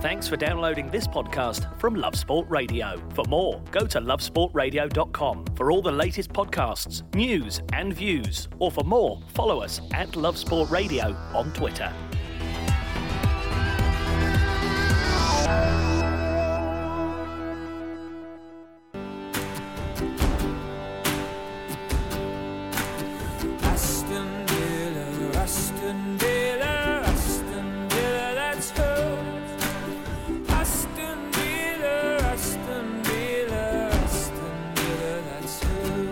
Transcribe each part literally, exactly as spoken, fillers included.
Thanks for downloading this podcast from Love Sport Radio. For more, go to love sport radio dot com for all the latest podcasts, news and views. Or for more, follow us at Love Sport Radio on Twitter. Aston Villa, Aston Villa, Aston Villa, that's who. Aston Villa, Aston Villa, Aston Villa, that's who.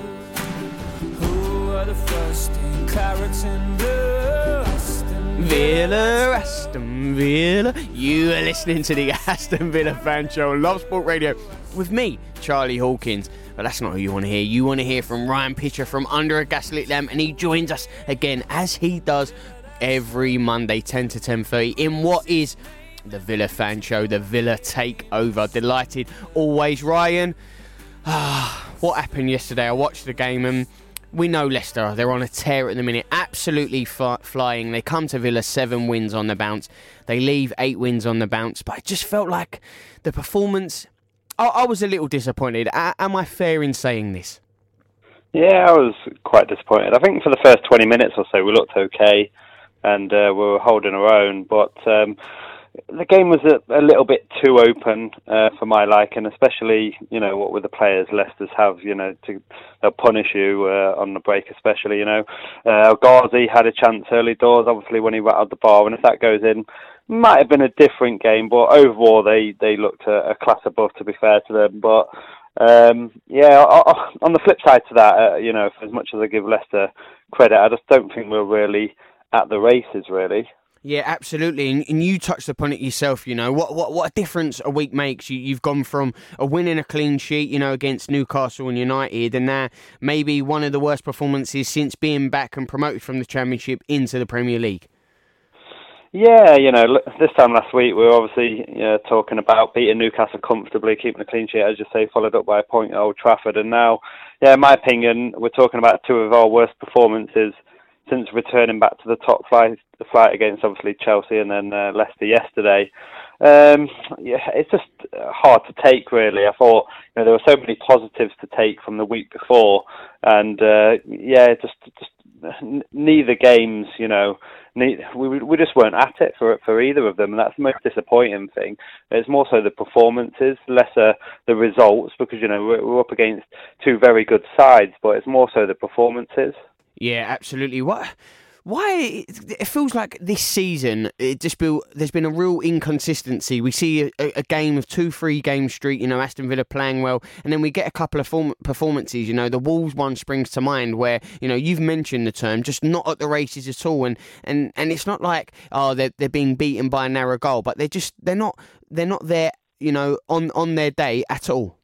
Who are the first in claret and blue? Aston Villa, Aston Villa. You are listening to the Aston Villa Fan Show on Love Sport Radio with me, Charlie Hawkins. But that's not who you want to hear. You want to hear from Ryan Pitcher from Under a Gaslit Lamp, and he joins us again, as he does every Monday, ten to ten thirty, in what is the Villa Fan Show, the Villa Takeover. Delighted always, Ryan. Ah, what happened yesterday? I watched the game, and we know Leicester, they're on a tear at the minute, absolutely fly- flying. They come to Villa, seven wins on the bounce. They leave eight wins on the bounce, but it just felt like the performance... I, I was a little disappointed. A- am I fair in saying this? Yeah, I was quite disappointed. I think for the first twenty minutes or so we looked okay and uh, we were holding our own, but um, the game was a, a little bit too open uh, for my liking, especially, you know, what with the players Leicester's have, you know, to, they'll punish you uh, on the break especially, you know. Uh, Ghazi had a chance early doors, obviously, when he rattled the bar, and if that goes in, might have been a different game, but overall they, they looked a, a class above, to be fair to them. But um, yeah, on the flip side to that, uh, you know, for as much as I give Leicester credit, I just don't think we're really at the races, really. Yeah, absolutely. And, and you touched upon it yourself, you know, what what what a difference a week makes. You, you've gone from a win and a clean sheet, you know, against Newcastle and United, and now maybe one of the worst performances since being back and promoted from the Championship into the Premier League. Yeah, you know, this time last week we were obviously you know, talking about beating Newcastle comfortably, keeping a clean sheet, as you say, followed up by a point at Old Trafford. And now, yeah, in my opinion, we're talking about two of our worst performances since returning back to the top flight, the flight against obviously Chelsea and then uh, Leicester yesterday. Um, yeah, it's just hard to take, really. I thought you know there were so many positives to take from the week before, and uh, yeah, just just neither games, you know, ne- we we just weren't at it for for either of them, and that's the most disappointing thing. It's more so the performances, lesser the results, because you know we're, we're up against two very good sides, but it's more so the performances. Yeah, absolutely. What? Why? It feels like this season, it just been, there's been a real inconsistency. We see a, a game of two, three game streak, you know, Aston Villa playing well, and then we get a couple of form, performances, you know, the Wolves one springs to mind where, you know, you've mentioned the term, just not at the races at all. And, and, and it's not like, oh, they're, they're being beaten by a narrow goal, but they're just, they're not, they're not there, you know, on, on their day at all.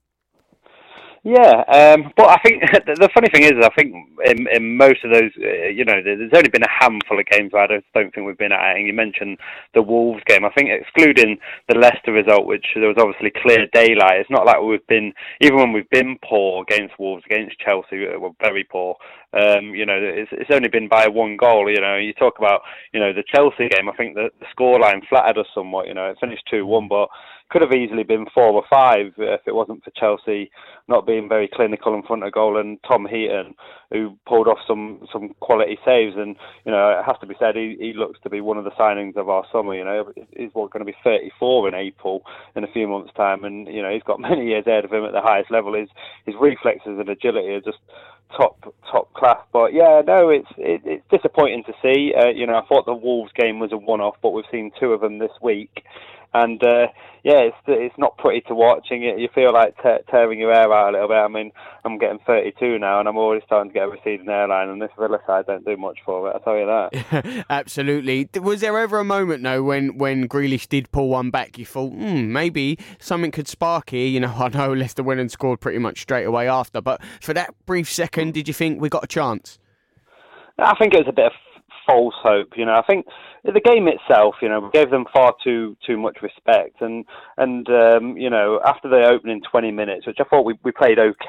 Yeah, um, but I think the funny thing is, I think in, in most of those, uh, you know, there's only been a handful of games where I don't, don't think we've been at it. And you mentioned the Wolves game. I think excluding the Leicester result, which there was obviously clear daylight, it's not like we've been, even when we've been poor against Wolves, against Chelsea, we're very poor. Um, you know, it's, it's only been by one goal. You know, you talk about, you know, the Chelsea game, I think the, the scoreline flattered us somewhat. You know, it finished two one, but could have easily been four or five if it wasn't for Chelsea not being very clinical in front of goal, and Tom Heaton, who pulled off some, some quality saves. And, you know, it has to be said, he, he looks to be one of the signings of our summer. You know, he's going to be thirty-four in April in a few months' time, and, you know, he's got many years ahead of him at the highest level. His, his reflexes and agility are just top top class. But yeah, no, it's it, it's disappointing to see. Uh, you know, I thought the Wolves game was a one-off, but we've seen two of them this week, and uh, yeah, it's it's not pretty to watch, and you, you feel like te- tearing your hair out a little bit. I mean, I'm getting thirty-two now, and I'm already starting to get a receding hairline, and this Villa side don't do much for it, I'll tell you that. Absolutely. Was there ever a moment, though, when, when Grealish did pull one back, you thought, hmm, maybe something could spark here? You know, I know Leicester went and scored pretty much straight away after, but for that brief second, did you think we got a chance? I think it was a bit of false hope. You know, I think the game itself, you know, we gave them far too too much respect, and and um, you know, after the opening twenty minutes, which I thought we we played okay,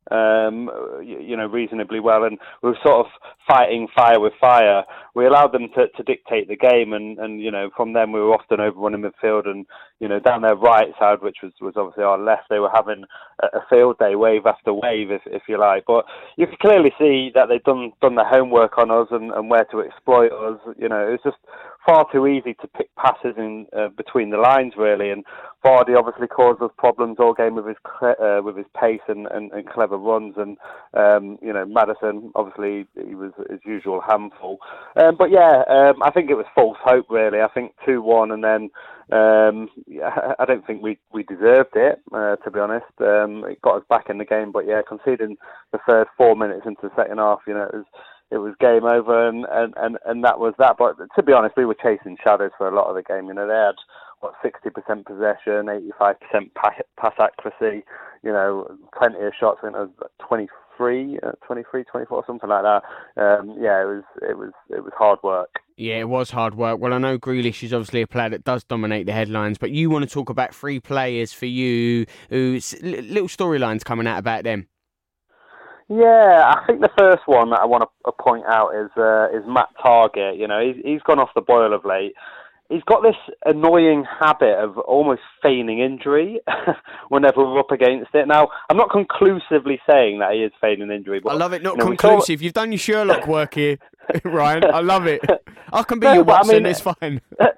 um, you, you know, reasonably well, and we were sort of fighting fire with fire. We allowed them to, to dictate the game, and, and you know, from them we were often overrunning midfield, and you know, down their right side, which was, was obviously our left, they were having a, a field day, wave after wave, if if you like. But you can clearly see that they've done done the homework on us and, and where to exploit us. You know, it's just far too easy to pick passes in uh, between the lines, really. And Vardy obviously caused us problems all game with his uh, with his pace and, and, and clever runs. And um, you know, Maddison, obviously he was his usual handful. Um, but yeah, um, I think it was false hope, really. I think two one, and then um, yeah, I don't think we we deserved it, uh, to be honest. Um, it got us back in the game, but yeah, conceding the third four minutes into the second half, you know, it was. It was game over, and, and, and, and that was that. But to be honest, we were chasing shadows for a lot of the game. You know, they had, what, sixty percent possession, eighty-five percent pass accuracy, you know, plenty of shots. I think it was twenty-three, uh, twenty-three, twenty-four, something like that. Um, yeah, it was, it was, it was hard work. Yeah, it was hard work. Well, I know Grealish is obviously a player that does dominate the headlines, but you want to talk about three players for you who, little storylines coming out about them. Yeah, I think the first one that I want to point out is uh, is Matt Targett. You know, he's, he's gone off the boil of late. He's got this annoying habit of almost feigning injury whenever we're up against it. Now, I'm not conclusively saying that he is feigning injury. But, I love it, not you know, conclusive. Saw... You've done your Sherlock work here, Ryan. I love it. I can be no, your Watson, I mean, it's fine.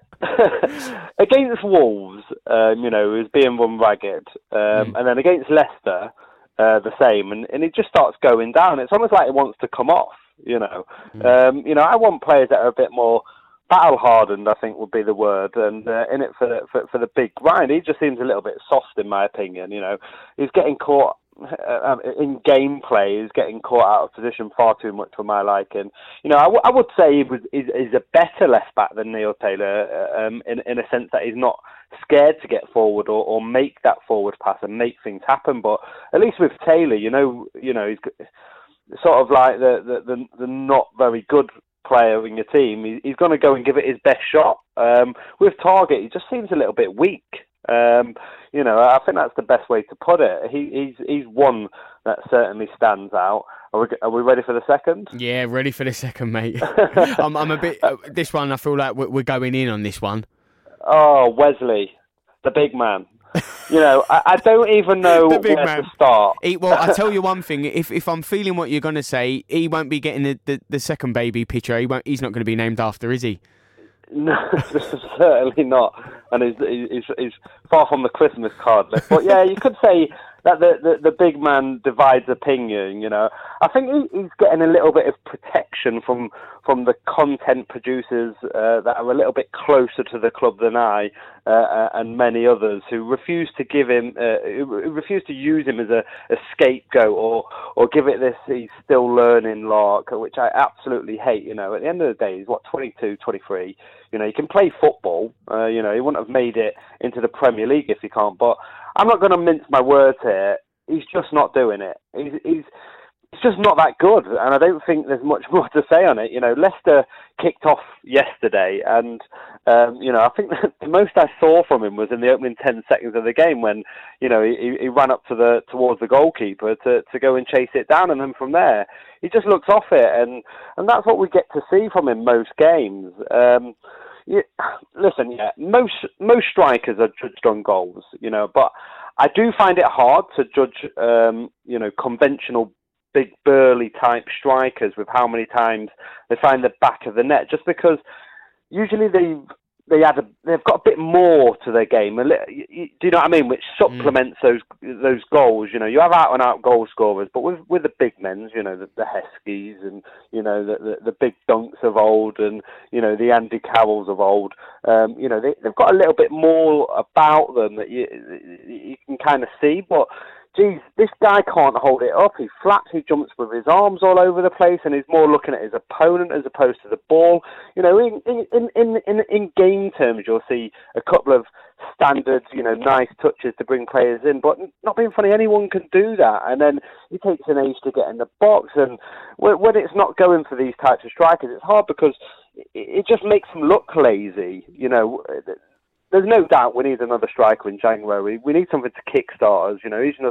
Against Wolves, um, you know, he was being run ragged. Um, mm. And then against Leicester... Uh, the same, and, and it just starts going down. It's almost like it wants to come off, you know. Mm. Um, you know, I want players that are a bit more battle-hardened, I think would be the word, and uh, in it for the, for, for the big grind. He just seems a little bit soft, in my opinion, you know. He's getting caught uh, in gameplay, he's getting caught out of position far too much for my liking. You know, I, w- I would say he was is, is a better left-back than Neil Taylor, uh, um, in, in a sense that he's not scared to get forward or, or make that forward pass and make things happen. But at least with Taylor, you know, you know, he's sort of like the the, the, the not very good player in your team. He, he's going to go and give it his best shot. Um, with Targett, he just seems a little bit weak. Um, you know, I think that's the best way to put it. He, he's he's one that certainly stands out. Are we, are we ready for the second? Yeah, ready for the second, mate. I'm, I'm a bit. Uh, this one, I feel like we're, we're going in on this one. Oh, Wesley, the big man. You know, I, I don't even know where man. to start. He, well, I'll tell you one thing. If if I'm feeling what you're going to say, he won't be getting the, the, the second baby picture. He won't. He's not going to be named after, is he? No, certainly not. And he's, he's, he's far from the Christmas card list. But yeah, you could say that the, the, the big man divides opinion, you know. I think he, he's getting a little bit of protection from from the content producers uh, that are a little bit closer to the club than I uh, and many others who refuse to give him, uh, who refuse to use him as a, a scapegoat or or give it this he's still learning lark, which I absolutely hate, you know. At the end of the day, he's what, twenty-two, twenty-three, you know, he can play football, uh, you know, he wouldn't have made it into the Premier League if he can't, but I'm not going to mince my words here. He's just not doing it. He's, he's, he's just not that good, and I don't think there's much more to say on it. You know, Leicester kicked off yesterday, and um, you know, I think the most I saw from him was in the opening ten seconds of the game when, you know, he, he ran up to the towards the goalkeeper to, to go and chase it down, and then from there he just looks off it, and and that's what we get to see from him most games. Um, Yeah, listen, yeah, most most strikers are judged on goals, you know, but I do find it hard to judge, um, you know, conventional big burly type strikers with how many times they find the back of the net, just because usually they've they add a, they've got a bit more to their game. A little, you, you, do you know what I mean? Which supplements mm. those those goals. You know, you have out and out goal scorers, but with with the big men, you know, the, the Heskies and you know the, the the big dunks of old, and you know the Andy Carrolls of old. Um, you know, they, they've got a little bit more about them that you you can kind of see, but. Geez, this guy can't hold it up. He flaps, he jumps with his arms all over the place, and he's more looking at his opponent as opposed to the ball. You know, in in in in, in game terms, you'll see a couple of standards, you know, nice touches to bring players in. But not being funny, anyone can do that. And then it takes an age to get in the box. And when it's not going for these types of strikers, it's hard because it just makes them look lazy. You know. There's no doubt we need another striker in January. We need something to kickstart us. You know, he's just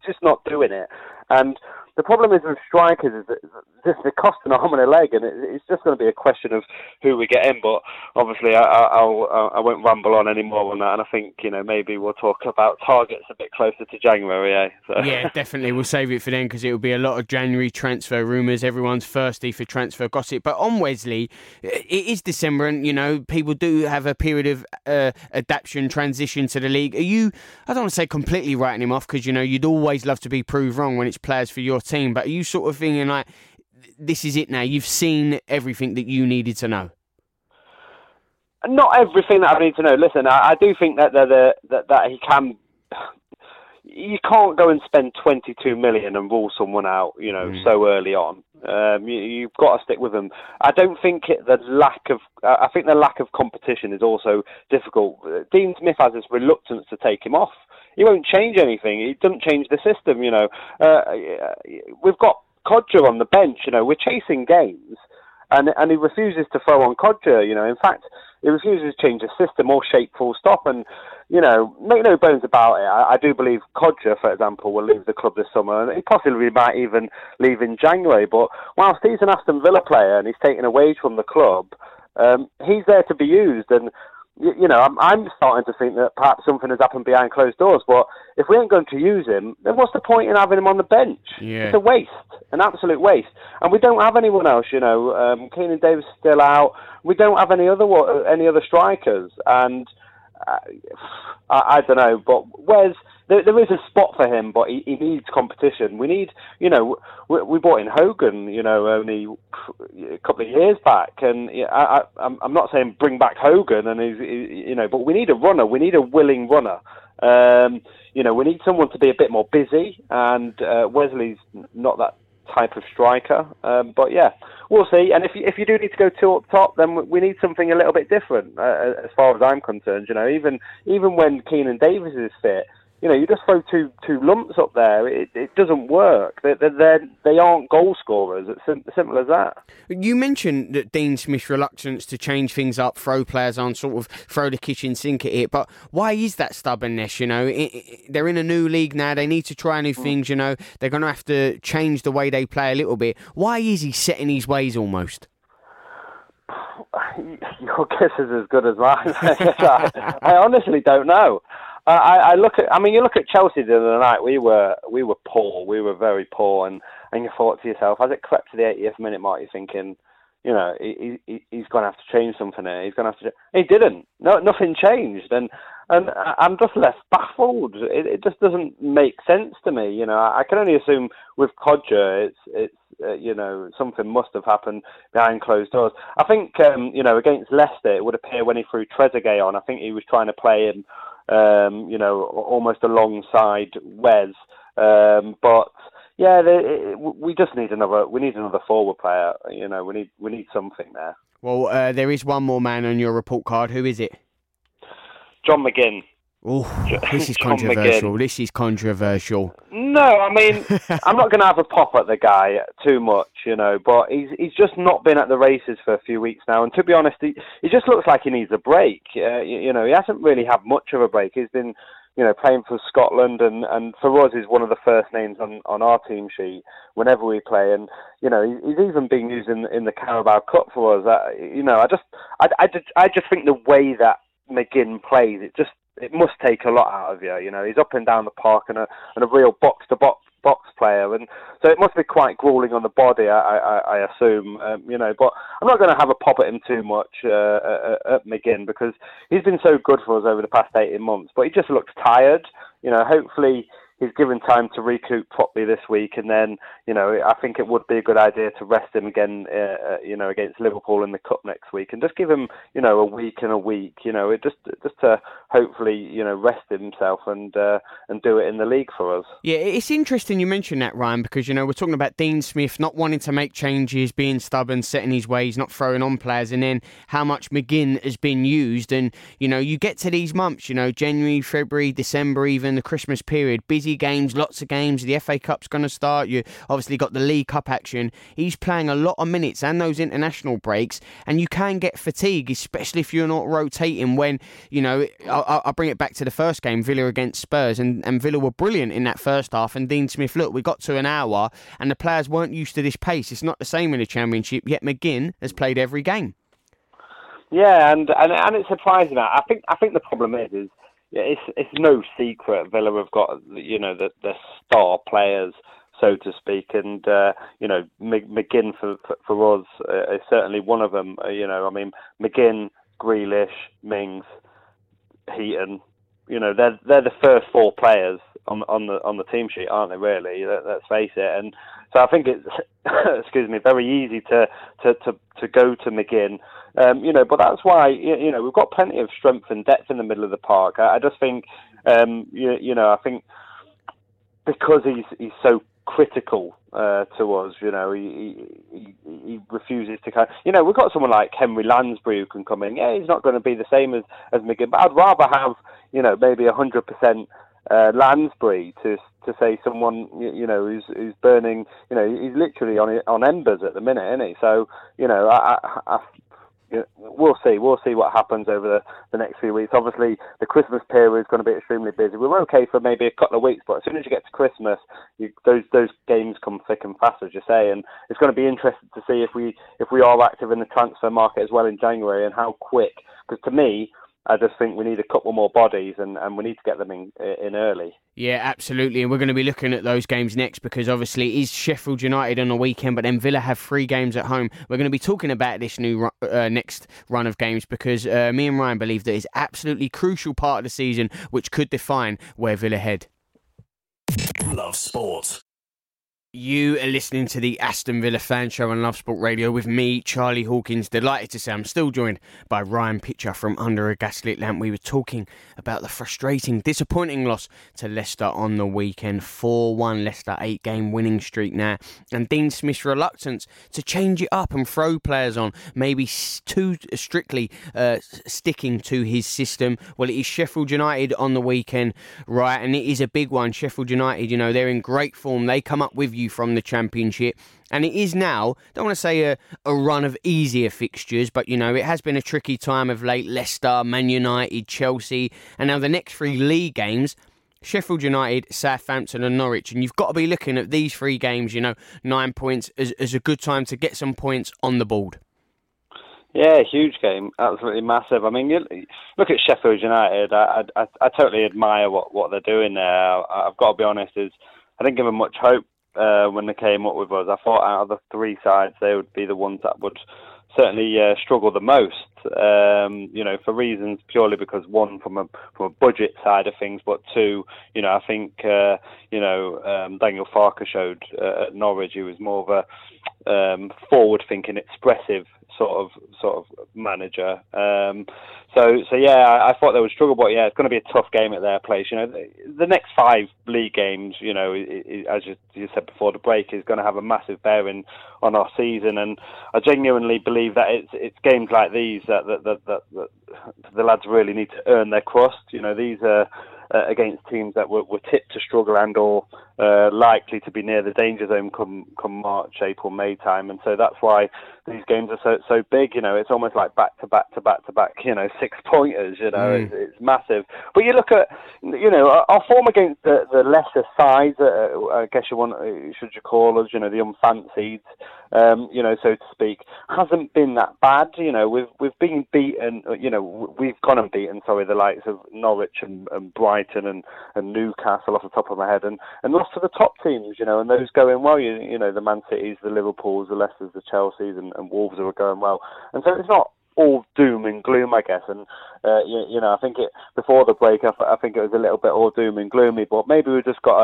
just not doing it. And the problem is with strikers is that this, they cost an arm and a leg, and it, it's just going to be a question of who we get in. But obviously, I, I, I'll, I won't ramble on any more on that. And I think, you know, maybe we'll talk about targets a bit closer to January. Eh? So. Yeah, definitely. We'll save it for then because it will be a lot of January transfer rumours. Everyone's thirsty for transfer gossip. But on Wesley, it is December, and you know people do have a period of uh, adaptation, transition to the league. Are you? I don't want to say completely writing him off because you know you'd always love to be proved wrong when it's players for your team. But are you sort of thinking like, this is it now? You've seen everything that you needed to know. Not everything that I need to know. Listen, I, I do think that the, that that he can. You can't go and spend twenty-two million and rule someone out, you know, mm. so early on. Um, you, you've got to stick with them. I don't think it, the lack of. Uh, I think the lack of competition is also difficult. Dean Smith has this reluctance to take him off. He won't change anything. He doesn't change the system. You know, uh, we've got Kodjia on the bench. You know, we're chasing games, and and he refuses to throw on Kodjia. You know, in fact, he refuses to change the system or shape full stop. And you know, make no bones about it. I, I do believe Kodjia, for example, will leave the club this summer, and he possibly might even leave in January. But whilst he's an Aston Villa player and he's taking a wage from the club, um, he's there to be used. And you, you know, I'm, I'm starting to think that perhaps something has happened behind closed doors. But if we ain't going to use him, then what's the point in having him on the bench? Yeah. It's a waste, an absolute waste. And we don't have anyone else. You know, um, Keenan Davis is still out. We don't have any other any other strikers, and uh, I, I don't know. But where's there, there is a spot for him, but he, he needs competition. We need, you know, we, we brought in Hogan, you know, only a couple of years back, and I, I, I'm, I'm not saying bring back Hogan, and he's, he, you know, but we need a runner. We need a willing runner. Um, you know, we need someone to be a bit more busy, and uh, Wesley's not that type of striker. Um, but yeah, we'll see. And if you, if you do need to go two up top, then we need something a little bit different, uh, as far as I'm concerned. You know, even even when Keenan Davis is fit, you know, you just throw two two lumps up there. It, it doesn't work. They they they aren't goal scorers. It's sim- simple as that. You mentioned that Dean Smith's reluctance to change things up, throw players on, sort of throw the kitchen sink at it. But why is that stubbornness? You know, it, it, they're in a new league now. They need to try new things. You know, they're going to have to change the way they play a little bit. Why is he set in his ways almost? Your guess is as good as mine. I, I honestly don't know. Uh, I, I look at. I mean, you look at Chelsea the other night. We were we were poor. We were very poor, and, and you thought to yourself, as it crept to the eightieth minute mark, you're thinking, you know, he, he he's going to have to change something here. He's going to have to. He didn't. No, nothing changed, and and I'm just left baffled. It, it just doesn't make sense to me. You know, I can only assume with Kodjia, it's it's uh, you know, something must have happened behind closed doors. I think um, you know, against Leicester, it would appear when he threw Trezeguet on, I think he was trying to play him. Um, you know, almost alongside Wes, um, but yeah, they, it, we just need another. We need another forward player. You know, we need we need something there. Well, uh, there is one more man on your report card. Who is it? John McGinn. Oh, this is controversial. This is controversial. No, I mean, I'm not going to have a pop at the guy too much, you know, but he's he's just not been at the races for a few weeks now. And to be honest, he, he just looks like he needs a break. Uh, you, you know, he hasn't really had much of a break. He's been, you know, playing for Scotland, and, and for us, he's one of the first names on, on our team sheet whenever we play. And, you know, he's even being used in, in the Carabao Cup for us. Uh, you know, I just, I, I, just, I just think the way that McGinn plays, it just, it must take a lot out of you. You know, he's up and down the park and a and a real box to box box player, and so it must be quite grueling on the body. I I, I assume, um, you know, but I'm not going to have a pop at him too much uh, at McGinn because he's been so good for us over the past eighteen months. But he just looks tired. You know, hopefully he's given time to recoup properly this week, and then, you know, I think it would be a good idea to rest him again, uh, you know, against Liverpool in the Cup next week, and just give him, you know, a week and a week, you know, it just just to hopefully, you know, rest himself and uh, and do it in the league for us. Yeah, it's interesting you mentioned that, Ryan, because, you know, we're talking about Dean Smith not wanting to make changes, being stubborn, setting his ways, not throwing on players, and then how much McGinn has been used. And, you know, you get to these months, you know, January, February, December, even the Christmas period, busy early games, lots of games. The F A Cup's going to start. You obviously got the League Cup action. He's playing a lot of minutes and those international breaks, and you can get fatigue, especially if you're not rotating. When, you know, I'll, I'll bring it back to the first game, Villa against Spurs, and, and Villa were brilliant in that first half. And Dean Smith, look, we got to an hour, and the players weren't used to this pace. It's not the same in the Championship, yet McGinn has played every game. Yeah, and, and and it's surprising. I think I think the problem is is it's it's no secret Villa have got, you know, the the star players, so to speak, and uh, you know, McGinn for for, for us uh, is certainly one of them. Uh, you know, I mean, McGinn, Grealish, Mings, Heaton. You know, they're they're the first four players on on the on the team sheet, aren't they? Really, Let, let's face it. And so I think it's excuse me, very easy to to to, to go to McGinn. Um, you know, but that's why, you know, we've got plenty of strength and depth in the middle of the park. I, I just think, um, you, you know, I think because he's he's so critical uh, to us, you know, he, he he refuses to kind of, you know, we've got someone like Henry Lansbury who can come in. Yeah, he's not going to be the same as, as McGinn, but I'd rather have, you know, maybe one hundred percent uh, Lansbury to to say someone, you, you know, who's who's burning, you know, he's literally on on embers at the minute, isn't he? So, you know, I, I, I We'll see. We'll see what happens over the, the next few weeks. Obviously, the Christmas period is going to be extremely busy. We were okay for maybe a couple of weeks, but as soon as you get to Christmas, you, those those games come thick and fast, as you say. And it's going to be interesting to see if we if we are active in the transfer market as well in January, and how quick. Because to me, I just think we need a couple more bodies, and, and we need to get them in in early. Yeah, absolutely. And we're going to be looking at those games next, because obviously it is Sheffield United on the weekend, but then Villa have three games at home. We're going to be talking about this new uh, next run of games, because uh, me and Ryan believe that it's absolutely crucial part of the season, which could define where Villa head. Love Sport. You are listening to the Aston Villa Fan Show on Love Sport Radio with me, Charlie Hawkins. Delighted to say I'm still joined by Ryan Pitcher from Under a Gaslit Lamp. We were talking about the frustrating, disappointing loss to Leicester on the weekend. four one Leicester, eight-game winning streak now. And Dean Smith's reluctance to change it up and throw players on, maybe too strictly uh, sticking to his system. Well, it is Sheffield United on the weekend, right? And it is a big one. Sheffield United, you know, they're in great form. They come up with you from the Championship, and it is now, don't want to say a, a run of easier fixtures, but you know, it has been a tricky time of late. Leicester, Man United, Chelsea, and now the next three league games, Sheffield United, Southampton and Norwich. And you've got to be looking at these three games, you know, nine points as, as a good time to get some points on the board. Yeah, huge game, absolutely massive. I mean, you look at Sheffield United. I, I, I totally admire what, what they're doing there. I've got to be honest, is I didn't give them much hope Uh, when they came up with us. I thought out of the three sides, they would be the ones that would certainly uh, struggle the most. Um, you know, for reasons purely because one, from a from a budget side of things, but two, you know, I think uh, you know um, Daniel Farke showed uh, at Norwich he was more of a um, forward-thinking, expressive sort of sort of manager. Um, so so yeah, I, I thought they would struggle, but yeah, it's going to be a tough game at their place. You know, the, the next five league games, you know, it, it, as you, you said before the break, is going to have a massive bearing on our season, and I genuinely believe that it's it's games like these that that that, that, that the lads really need to earn their crust. You know, these are uh, against teams that were, were tipped to struggle and or uh, likely to be near the danger zone come come March, April, May time, and so that's why these games are so so big. You know, it's almost like back to back to back to back. You know, six pointers. You know, mm. it's, it's massive. But you look at, you know, our, our form against the, the lesser sides. Uh, I guess you want, should you call us, you know, the unfancied, um, you know, so to speak, hasn't been that bad. You know, we've we've been beaten. You know, we've gone and beaten. Sorry, the likes of Norwich and, and Brighton and, and Newcastle off the top of my head, and, and lost to the top teams. You know, and those going well. You you know, the Man Cities, the Liverpools, the Leicesters, the Chelseas, and, and Wolves are going well. And so it's not all doom and gloom, I guess. And uh, you, you know, I think it before the break, I, I think it was a little bit all doom and gloomy. But maybe we've just got to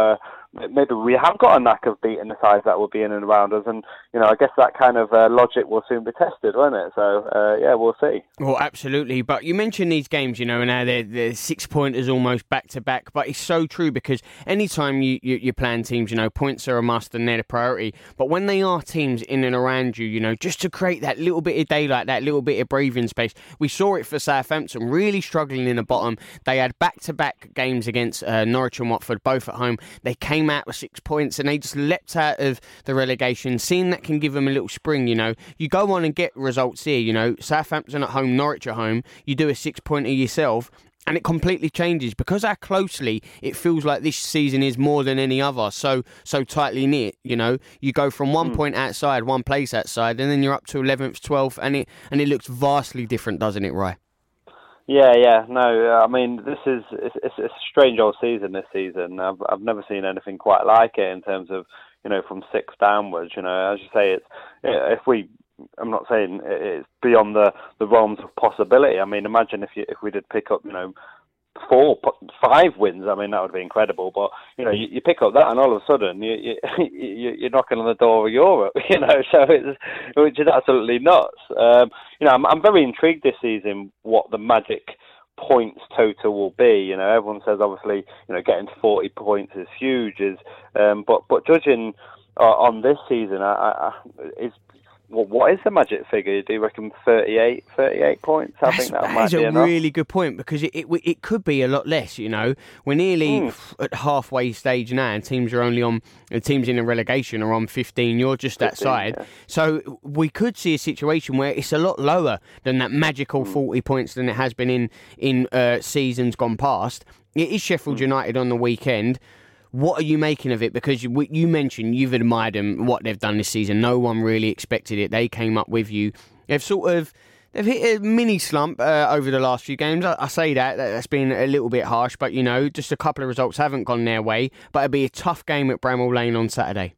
maybe we have got a knack of beating the sides that will be in and around us, and you know, I guess that kind of uh, logic will soon be tested, won't it? So uh, yeah, we'll see. Well, absolutely. But you mentioned these games, you know, and now they're, they're six pointers almost back to back. But it's so true, because anytime you, you you're playing teams, you know, points are a must and they're the priority. But when they are teams in and around you, you know, just to create that little bit of daylight, that little bit of breathing space, we saw it for Southampton, really struggling in the bottom. They had back to back games against uh, Norwich and Watford, both at home. They came out with six points and they just leapt out of the relegation. Seeing that can give them a little spring, you know. You go on and get results here, you know. Southampton at home, Norwich at home. You do a six-pointer yourself, and it completely changes, because how closely it feels like this season is more than any other. So so tightly knit, you know. You go from one mm. point outside, one place outside, and then you're up to eleventh, twelfth, and it and it looks vastly different, doesn't it, Rye? Yeah, yeah, no, I mean, this is, it's, it's a strange old season this season. I've, I've never seen anything quite like it in terms of, you know, from six downwards, you know, as you say, it's, if we, I'm not saying it's beyond the, the realms of possibility. I mean, imagine if you, if we did pick up, you know, four, five wins, I mean, that would be incredible. But, you know, you, you pick up that and all of a sudden you, you, you're knocking on the door of Europe, you know, so it's, which is absolutely nuts. Um, you know, I'm, I'm very intrigued this season what the magic points total will be. You know, everyone says obviously, you know, getting to forty points is huge, is, um, but, but judging uh, on this season, I, I, is, well, what is the magic figure? Do you reckon thirty-eight, thirty-eight points? I That's, think that, that might is be a enough. really good point, because it, it it could be a lot less, you know. We're nearly Mm. at halfway stage now, and teams are only on, the teams in the relegation are on fifteen. You're just fifteen, outside. yeah. So we could see a situation where it's a lot lower than that magical Mm. forty points than it has been in, in uh, seasons gone past. It is Sheffield Mm. United on the weekend. What are you making of it? Because you, you mentioned you've admired them, what they've done this season. No one really expected it. They came up with you. They've sort of they've hit a mini slump uh, over the last few games. I, I say that that's been a little bit harsh, but you know, just a couple of results haven't gone their way. But it'll be a tough game at Bramall Lane on Saturday.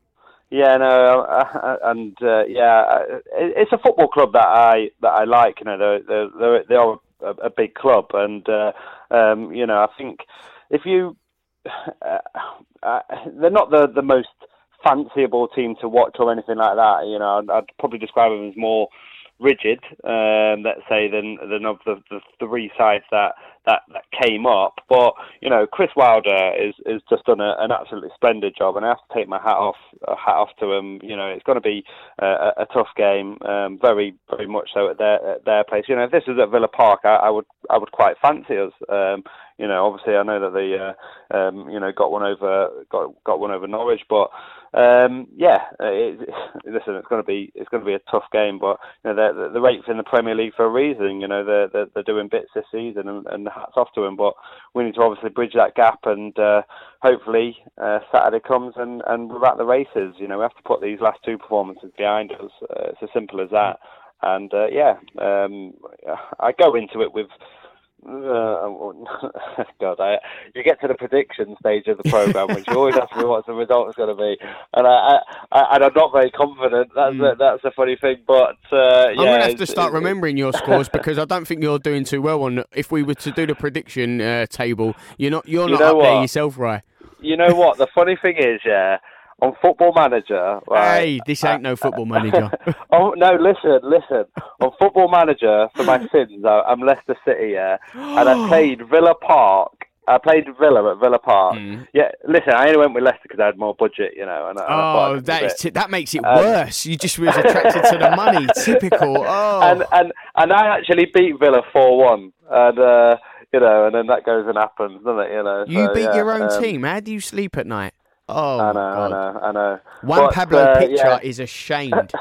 Yeah, no, uh, and uh, yeah, it's a football club that I that I like. You know, they're they're they are a, a big club, and uh, um, you know, I think if you Uh, uh, they're not the, the most fanciable team to watch or anything like that. You know, I'd, I'd probably describe them as more rigid, um, let's say, than than of the, the three sides that, that, that came up. But you know, Chris Wilder is is just done a, an absolutely splendid job, and I have to take my hat off uh, hat off to him. You know, it's going to be uh, a, a tough game, um, very very much so at their at their place. You know, if this was at Villa Park, I, I would I would quite fancy us. Um, you know, obviously I know that they uh, um, you know got one over got got one over Norwich, but um, yeah, it, it, listen, it's going to be it's going to be a tough game. But you know, they're, the rates in the Premier League for a reason. You know, they're they're, they're doing bits this season, and, and hats off to them. But we need to obviously bridge that gap, and uh, hopefully uh, Saturday comes and, and we're at the races. You know, we have to put these last two performances behind us. Uh, it's as simple as that. And uh, yeah, um, I go into it with. Uh, God, I, you get to the prediction stage of the program, which you always ask me what the result is going to be, and I, I, and I'm not very confident. That's mm. a, that's a funny thing, but uh, yeah, I'm gonna have to start remembering your scores, because I don't think you're doing too well on. If we were to do the prediction uh, table, you're not you're you not up what? there yourself, right? You know what? The funny thing is, yeah. On Football Manager, right? Hey, this ain't no Football Manager. Oh no! Listen, listen. On Football Manager, for my sins, I, I'm Leicester City, yeah, and I played Villa Park. I played Villa at Villa Park. Mm. Yeah, listen, I only went with Leicester because I had more budget, you know. And, and oh, that is t- that makes it um, worse. You just was attracted to the money. Typical. Oh, and and and I actually beat Villa four one, and uh, you know, and then that goes and happens, doesn't it? You know. You so, beat yeah, your own um, team. How do you sleep at night? Oh, I know, God. I know, I know. One but, Pablo uh, picture yeah. is ashamed.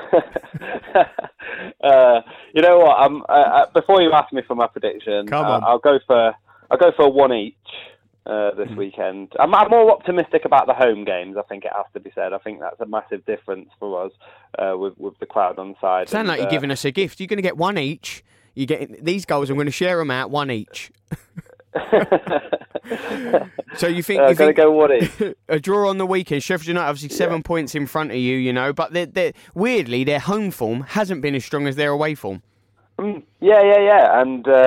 uh, you know what? I'm, uh, before you ask me for my prediction, Come on. Uh, I'll go for I'll go for one each uh, this mm. weekend. I'm, I'm more optimistic about the home games. I think it has to be said. I think that's a massive difference for us uh, with with the crowd on side. Sound and, like you're uh, giving us a gift. You're going to get one each. You get these goals. I'm going to share them out one each. So you think, uh, you think go one each. a draw on the weekend? Sheffield United obviously seven yeah. points in front of you, you know, but they're, they're, weirdly their home form hasn't been as strong as their away form. Mm, yeah, yeah, yeah, and uh,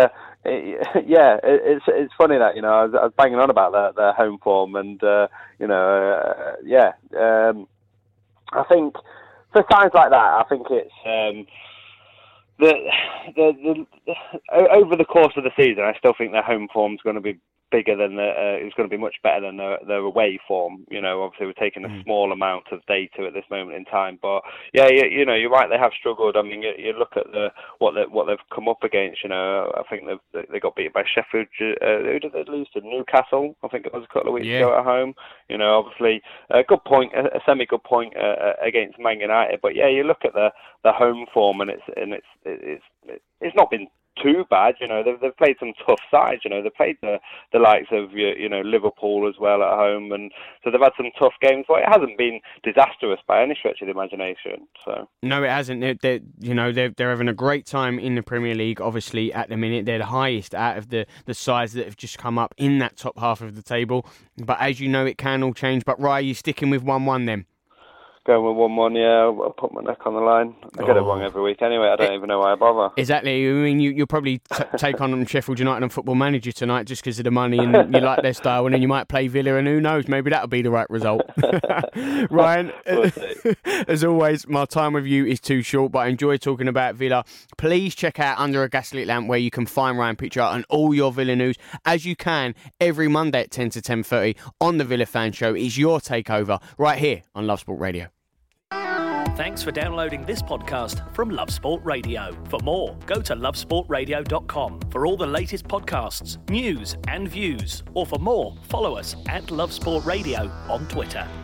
it, yeah, it, it's it's funny that, you know, I was, I was banging on about their, their home form, and uh, you know, uh, yeah, um, I think for signs like that, I think it's um, the, the the the over the course of the season, I still think their home form's going to be bigger than the, uh, it's going to be much better than their, their away form. You know, obviously we're taking a mm. small amount of data at this moment in time, but yeah, you, you know, you're right. They have struggled. I mean, you, you look at the what they, what they've come up against. You know, I think they've they got beat by Sheffield. Uh, who did they lose to? Newcastle. I think it was a couple of weeks yeah. ago at home. You know, obviously a good point, a, a semi good point uh, against Man United. But yeah, you look at the the home form, and it's and it's it's it's not been too bad, you know. They've, they've played some tough sides, you know. They've played the the likes of you know Liverpool as well at home, and so they've had some tough games. But it hasn't been disastrous by any stretch of the imagination. So no, it hasn't. They're, they're you know they're they're having a great time in the Premier League. Obviously, at the minute, they're the highest out of the the sides that have just come up in that top half of the table. But as you know, it can all change. But Ryan, you sticking with one one then? Going with one one, yeah. I'll put my neck on the line. I oh. get it wrong every week anyway. I don't it, even know why I bother. Exactly. I mean, you, you'll probably t- take on Sheffield United and Football Manager tonight just because of the money and you like their style, and then you might play Villa, and who knows, maybe that'll be the right result. Ryan, we'll as always, my time with you is too short, but I enjoy talking about Villa. Please check out Under a Gaslit Lamp, where you can find Ryan Pitcher and all your Villa news, as you can every Monday at ten to ten thirty on the Villa Fan Show. It's your takeover right here on Love Sport Radio. Thanks for downloading this podcast from Love Sport Radio. For more, go to love sport radio dot com for all the latest podcasts, news and views. Or for more, follow us at Love Sport Radio on Twitter.